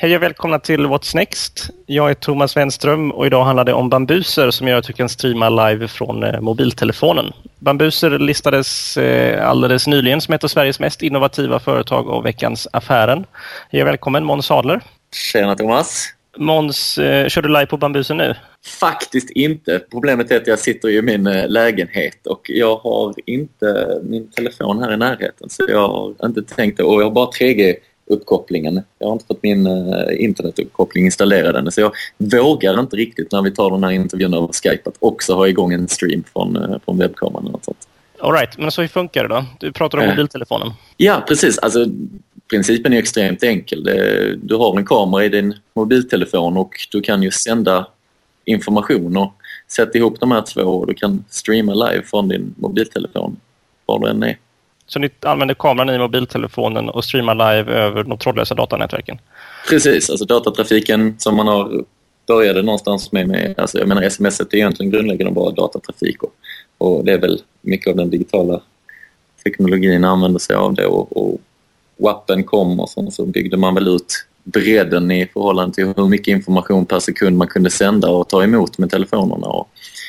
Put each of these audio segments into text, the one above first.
Hej och välkomna till What's Next. Jag är Thomas Wenström och idag handlar det om bambuser som gör att du kan streama live från mobiltelefonen. Bambuser listades alldeles nyligen som ett av Sveriges mest innovativa företag av veckans Affären. Hej och välkommen Måns Adler. Tjena Thomas. Måns, kör du live på bambuser nu? Faktiskt inte. Problemet är att jag sitter i min lägenhet och jag har inte min telefon här i närheten. Så jag har inte tänkt det. Och jag har bara 3G-uppkopplingen. Jag har inte fått min internetuppkoppling installerad än. Så jag vågar inte riktigt när vi tar den här intervjun över Skype att också ha igång en stream från webbkameran och sånt. All right, men så hur funkar det då? Du pratar om mobiltelefonen. Ja, precis. Alltså, principen är extremt enkel. Du har en kamera i din mobiltelefon och du kan ju sända information och sätta ihop de här två och du kan streama live från din mobiltelefon var du än är. Så ni använder kameran i mobiltelefonen och streamar live över de trådlösa datanätverken? Precis, alltså datatrafiken som man har började någonstans med alltså jag menar SMS-et är egentligen grundläggande bara datatrafik och det är väl mycket av den digitala teknologin använder sig av det och WAPen kom och så byggde man väl ut bredden i förhållande till hur mycket information per sekund man kunde sända och ta emot med telefonerna. Och,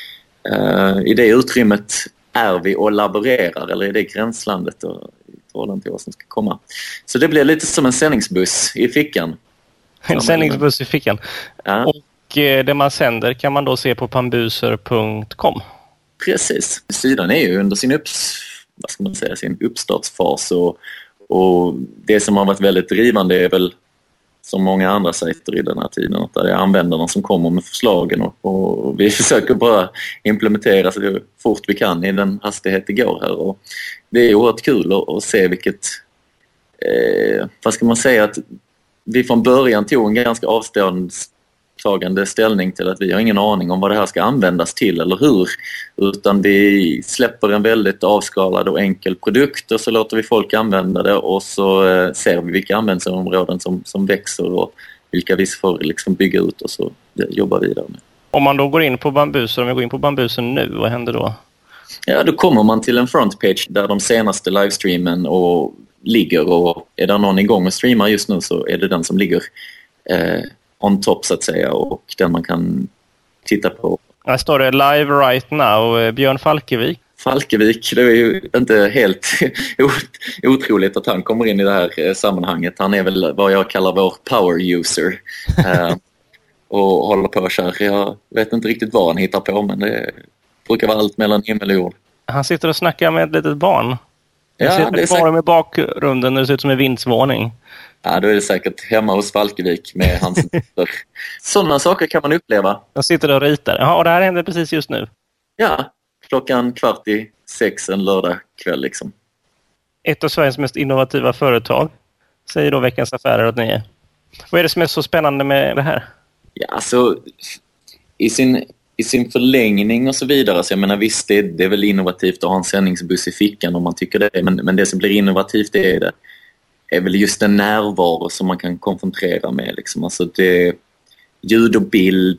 i det utrymmet är vi och laborerar, eller i det gränslandet och, i förhållande till vad som ska komma. Så det blir lite som en sändningsbuss i fickan. En sändningsbuss i fickan. Ja. Och det man sänder kan man då se på bambuser.com. Precis. Sidan är ju under sin uppstartsfas och det som har varit väldigt drivande är väl som många andra sajter i den här tiden att det är användarna som kommer med förslagen och vi försöker bara implementera så fort vi kan i den hastighet det går här och det är oerhört kul att se vilket vad ska man säga att vi från början tog en ganska avståndstagande ställning till att vi har ingen aning om vad det här ska användas till eller hur, utan vi släpper en väldigt avskalad och enkel produkt och så låter vi folk använda det och så ser vi vilka användningsområden som växer och vilka vi får liksom bygga ut och så jobbar vidare med. Om man då går in på Bambuser, om vi går in på Bambuser nu, vad händer då? Ja, då kommer man till en frontpage där de senaste livestreamen ligger och är det någon igång och streamar just nu så är det den som ligger on top så att säga och den man kan titta på. Här står det live right now, Björn Falkevik. Falkevik, det är ju inte helt otroligt att han kommer in i det här sammanhanget. Han är väl vad jag kallar vår power user och håller på och kör. Jag vet inte riktigt vad han hittar på men det brukar vara allt mellan himmel och jord. Han sitter och snackar med ett litet barn. Ja, det är med bakgrunden, det ser ut som en vindsvåning. Ja, då är det säkert hemma hos Falkevik med hans sådana saker kan man uppleva. Jag sitter och ritar. Ja, och det här händer precis just nu. Ja, 5:15 en lördag kväll liksom. Ett av Sveriges mest innovativa företag, säger då Veckans Affärer att ni är. Vad är det som är så spännande med det här? Ja, alltså i sin förlängning och så vidare, så jag menar visst det är väl innovativt att ha en sändningsbuss i fickan om man tycker det, men det som blir innovativt är väl just den närvaro som man kan konfrontera med liksom. Alltså det, ljud och bild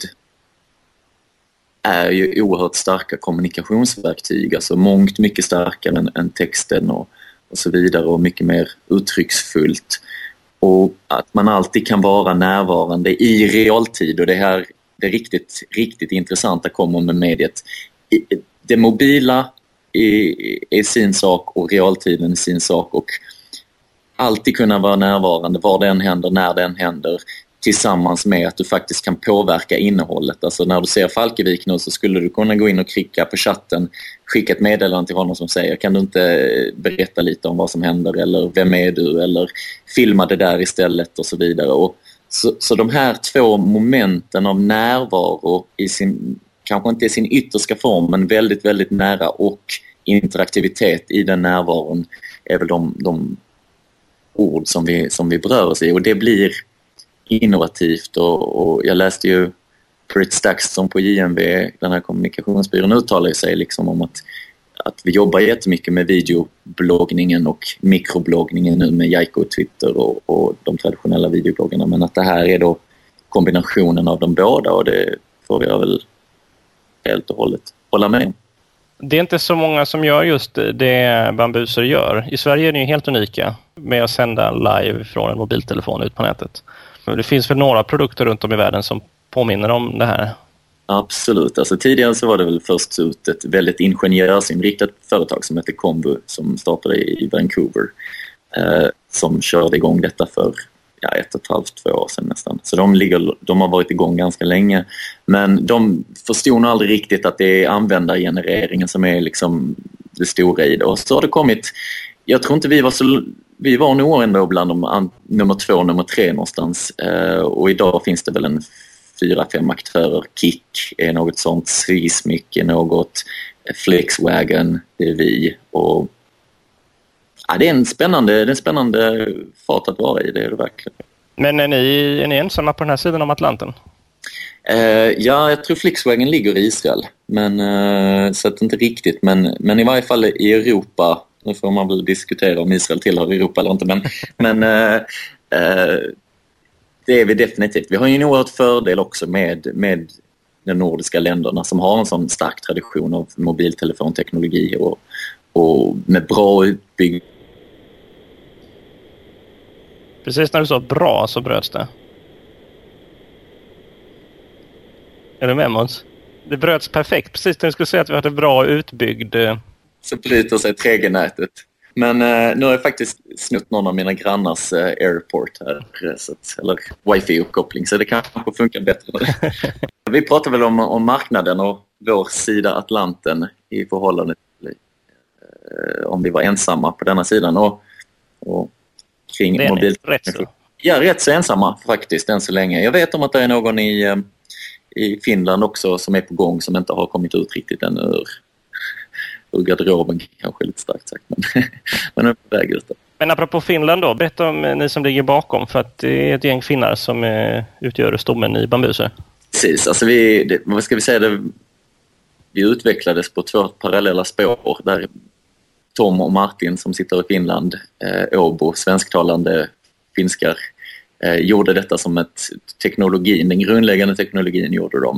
är ju oerhört starka kommunikationsverktyg, alltså mångt mycket starkare än texten och så vidare och mycket mer uttrycksfullt och att man alltid kan vara närvarande i realtid och det här det riktigt intressanta kommer med mediet. Det mobila är sin sak och realtiden är sin sak och alltid kunna vara närvarande var det än händer, när det än händer tillsammans med att du faktiskt kan påverka innehållet. Alltså när du ser Falkevik nu så skulle du kunna gå in och klicka på chatten, skicka ett meddelande till honom som säger kan du inte berätta lite om vad som händer eller vem är du eller filma det där istället och så vidare och så de här två momenten av närvaro i sin, kanske inte i sin yttersta form men väldigt, väldigt nära och interaktivitet i den närvaron är väl de ord som vi berör oss i och det blir innovativt och jag läste ju Britt Stakston på JMV, den här kommunikationsbyrån uttalar sig liksom om att vi jobbar jättemycket med videobloggningen och mikrobloggningen nu med Jaiko och Twitter och de traditionella videobloggarna men att det här är då kombinationen av de båda och det får jag väl helt och hållet hålla med. Det är inte så många som gör just det Bambuser gör. I Sverige är ni ju helt unika med att sända live från en mobiltelefon ut på nätet. Det finns väl några produkter runt om i världen som påminner om det här? Absolut. Alltså, tidigare så var det väl först ut ett väldigt ingenjörsinriktat företag som heter Combu som startade i Vancouver som körde igång detta för 1,5-2 år sedan nästan. Så de har varit igång ganska länge. Men de förstod nog aldrig riktigt att det är användargenereringen som är liksom det stora i det. Och så har det kommit, jag tror inte vi var nog ändå bland de nummer 2 och nummer 3 någonstans. Och idag finns det väl en 4-5 aktörer. Kik är något sånt, Seismic är något, Flexwagon, det är vi. Och det är en spännande fart att vara i, det är det verkligen. Men är ni ensamma på den här sidan om Atlanten? Jag tror Flexwagon ligger i Israel, men så att inte riktigt, men i varje fall i Europa. Nu får man väl diskutera om Israel tillhör Europa eller inte, men det är vi definitivt. Vi har ju en oerhört fördel också med de nordiska länderna som har en sån stark tradition av mobiltelefonteknologi och med bra utbyggd. Precis när du sa bra så bröts det. Är du med, Måns? Det bröts perfekt. Precis när du skulle säga att vi hade bra utbyggd. Så bryter sig 3G-nätet. Men nu har jag faktiskt snutt någon av mina grannars airport här. Eller wifi-uppkoppling, så det kanske funkar bättre. Vi pratar väl om marknaden och vår sida Atlanten i förhållande till om vi var ensamma på denna sidan. Och kring mobiltelefon. Ja, rätt så ensamma faktiskt än så länge. Jag vet om att det är någon i Finland också som är på gång som inte har kommit ut riktigt än ur garderoben, kanske lite starkt sagt, men är på väg ut. Men apropå Finland då, berätta om ni som ligger bakom, för att det är ett gäng finnar som utgör stommen i Bambuser. Precis, alltså vad ska vi säga, vi utvecklades på 2 parallella spår där Tom och Martin som sitter i Finland, Åbo, svensktalande finskar, gjorde detta som den grundläggande teknologin gjorde de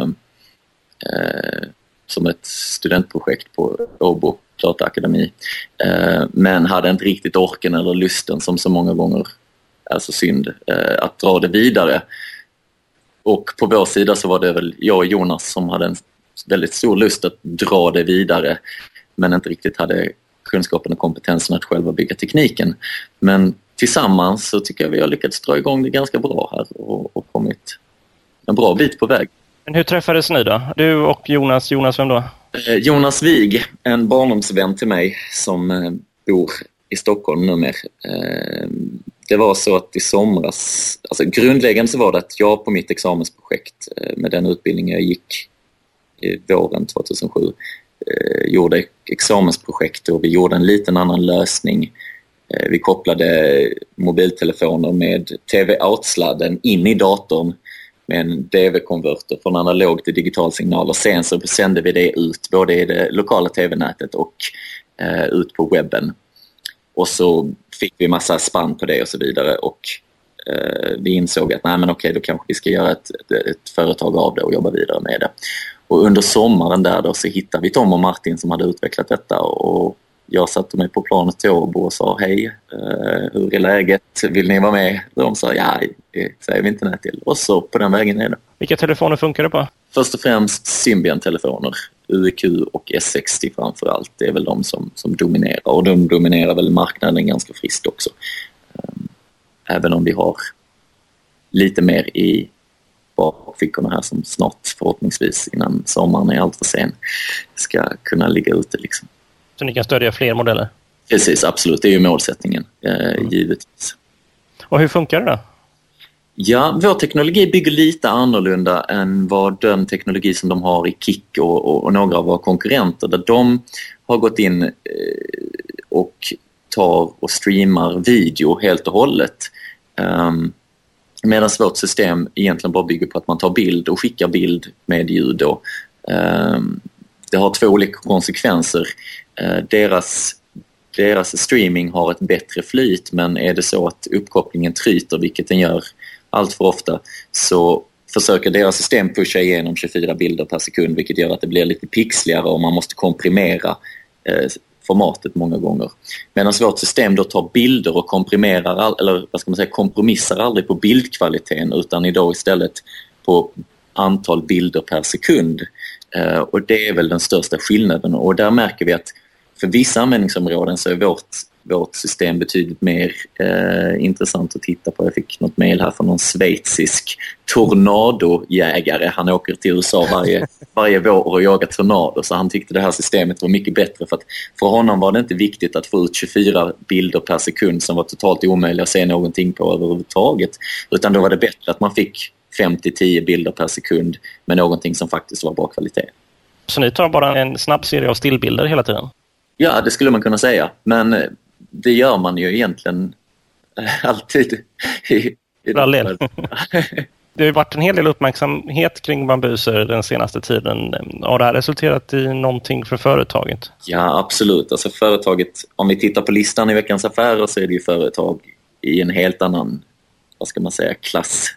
som ett studentprojekt på Åbo dataakademi, men hade inte riktigt orken eller lusten, som så många gånger är så synd, att dra det vidare. Och på vår sida så var det väl jag och Jonas som hade en väldigt stor lust att dra det vidare, men inte riktigt hade kunskapen och kompetensen att själva bygga tekniken. Men tillsammans så tycker jag vi har lyckats dra igång det ganska bra här och kommit en bra bit på väg. Men hur träffades ni då? Du och Jonas vem då? Jonas Wig, en barndomsvän till mig som bor i Stockholm numera. Det var så att i somras, alltså grundläggande så var det att jag på mitt examensprojekt med den utbildning jag gick i våren 2007 gjorde examensprojekt och vi gjorde en liten annan lösning. Vi kopplade mobiltelefoner med TV-outsladden in i datorn med en DV-konverter från analog till digital signal, och sen så sände vi det ut både i det lokala TV-nätet och ut på webben. Och så fick vi massa spann på det och så vidare, och vi insåg att då kanske vi ska göra ett företag av det och jobba vidare med det. Och under sommaren där då så hittade vi Tom och Martin som hade utvecklat detta, och jag satte mig på planet till Åbo och sa hej, hur är läget? Vill ni vara med? De sa ja, det säger vi inte nej till. Och så på den vägen är det. Vilka telefoner funkar det på? Först och främst Symbian-telefoner. UEQ och S60 framförallt. Det är väl de som dominerar. Och de dominerar väl marknaden ganska friskt också. Även om vi har lite mer i bakfickorna här som snart förhoppningsvis innan sommaren är allt för sen ska kunna ligga ute liksom. Så ni kan stödja fler modeller? Precis, absolut. Det är ju målsättningen, givetvis. Och hur funkar det då? Ja, vår teknologi bygger lite annorlunda än vad den teknologi som de har i Kik och några av våra konkurrenter, där de har gått in och tar och streamar video helt och hållet. Medan vårt system egentligen bara bygger på att man tar bild och skickar bild med ljud. Det har 2 olika konsekvenser. Deras streaming har ett bättre flyt, men är det så att uppkopplingen tryter, vilket den gör allt för ofta, så försöker deras system pusha igenom 24 bilder per sekund, vilket gör att det blir lite pixligare och man måste komprimera formatet många gånger. Medan vårt system då tar bilder och komprimerar, eller vad ska man säga, kompromissar aldrig på bildkvaliteten utan idag istället på antal bilder per sekund. Och det är väl den största skillnaden, och där märker vi att för vissa användningsområden så är vårt system betydligt mer intressant att titta på. Jag fick något mejl här från någon schweizisk tornadojägare. Han åker till USA varje vår och jagar tornado, så han tyckte det här systemet var mycket bättre, för att för honom var det inte viktigt att få ut 24 bilder per sekund som var totalt omöjliga att se någonting på överhuvudtaget, utan då var det bättre att man fick 5-10 bilder per sekund med någonting som faktiskt var bra kvalitet. Så ni tar bara en snabb serie av stillbilder hela tiden? Ja, det skulle man kunna säga. Men det gör man ju egentligen alltid. Det har ju varit en hel del uppmärksamhet kring bambuser den senaste tiden. Har det här resulterat i någonting för företaget? Ja, absolut. Alltså företaget, om vi tittar på listan i Veckans Affärer, så är det ju företag i en helt annan, vad ska man säga, klass.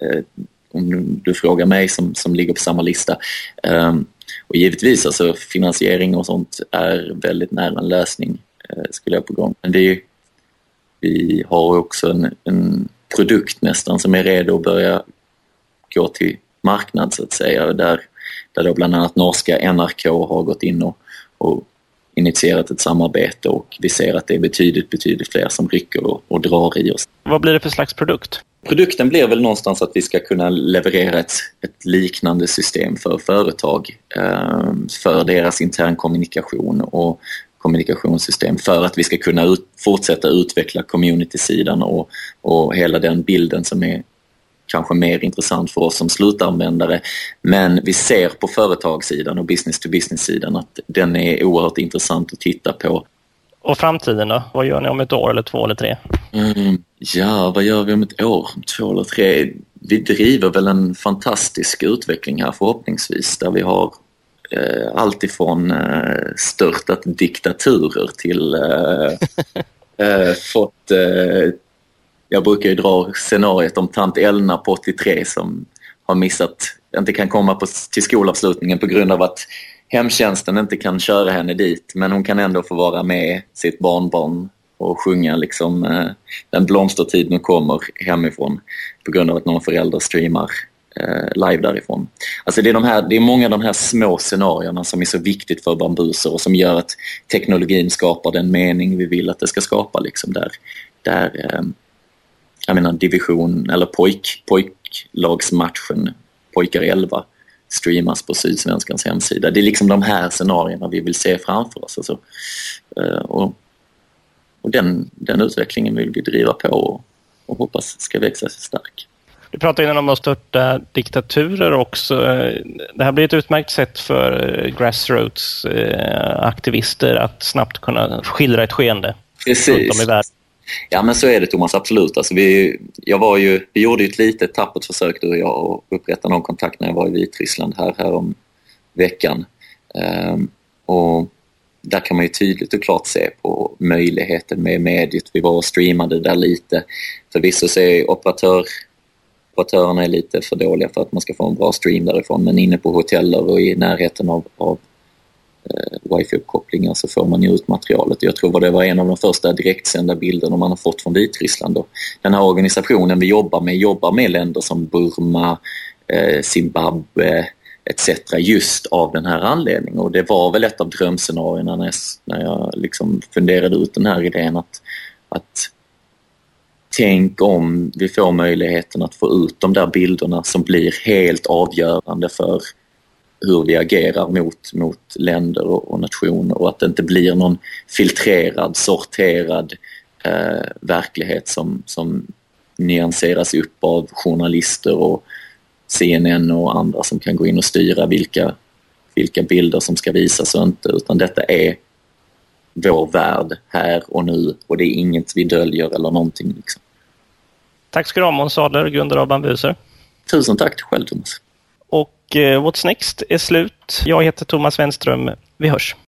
Om du frågar mig som ligger på samma lista. Och givetvis, alltså finansiering och sånt är väldigt nära en lösning, skulle jag på gång. Men vi har också en produkt nästan som är redo att börja gå till marknad, så att säga. Där då bland annat norska NRK har gått in och initierat ett samarbete, och vi ser att det är betydligt fler som rycker och drar i oss. Vad blir det för slags produkt? Produkten blir väl någonstans att vi ska kunna leverera ett liknande system för företag, för deras intern kommunikation och kommunikationssystem, för att vi ska kunna fortsätta utveckla community-sidan och hela den bilden som är kanske mer intressant för oss som slutanvändare. Men vi ser på företagssidan och business-to-business-sidan att den är oerhört intressant att titta på. Och framtiden då? Vad gör ni om ett år eller 2 eller 3? Ja, vad gör vi om ett år, 2 eller 3? Vi driver väl en fantastisk utveckling här förhoppningsvis, där vi har allt ifrån störtat diktaturer till fått... Jag brukar ju dra scenariet om tant Elna på 83 som har missat, inte kan komma till skolavslutningen på grund av att hemtjänsten inte kan köra henne dit, men hon kan ändå få vara med sitt barnbarn och sjunga liksom Den blomstertid nu kommer hemifrån, på grund av att någon förälder streamar live därifrån. Alltså det är många av de här små scenarierna som är så viktigt för bambuser och som gör att teknologin skapar den mening vi vill att det ska skapa, liksom där jag menar division eller pojklagsmatchen Pojkar 11 streamas på Sydsvenskans hemsida. Det är liksom de här scenarierna vi vill se framför oss. Alltså. Och den utvecklingen vill vi driva på och hoppas ska växa sig stark. Du pratar innan om att störta diktaturer också. Det här blir ett utmärkt sätt för grassroots-aktivister att snabbt kunna skildra ett skeende. Precis. Runt om i världen. Ja, men så är det, Thomas, absolut. Alltså vi gjorde ju ett litet tappert försök, du och jag, och upprätta någon kontakt när jag var i Vitryssland här om veckan. Och där kan man ju tydligt och klart se på möjligheten med mediet. Vi var och streamade där lite. Förvisso så är operatörerna är lite för dåliga för att man ska få en bra stream därifrån, men inne på hoteller och i närheten av wifi-uppkopplingar så får man ju ut materialet. Jag tror det var en av de första direktsända bilderna man har fått från Vitryssland. Och den här organisationen vi jobbar med länder som Burma, Zimbabwe etc. just av den här anledningen. Och det var väl ett av drömscenarierna när jag liksom funderade ut den här idén att tänk om vi får möjligheten att få ut de där bilderna som blir helt avgörande för hur vi agerar mot länder och nationer, och att det inte blir någon filtrerad, sorterad verklighet som nyanseras upp av journalister och CNN och andra som kan gå in och styra vilka bilder som ska visas och inte, utan detta är vår värld här och nu, och det är inget vi döljer eller någonting liksom. Tack ska du ha, Måns Adler, grundare av Bambuser. Tusen tack själv, Thomas. Och What's Next är slut. Jag heter Thomas Wenström. Vi hörs.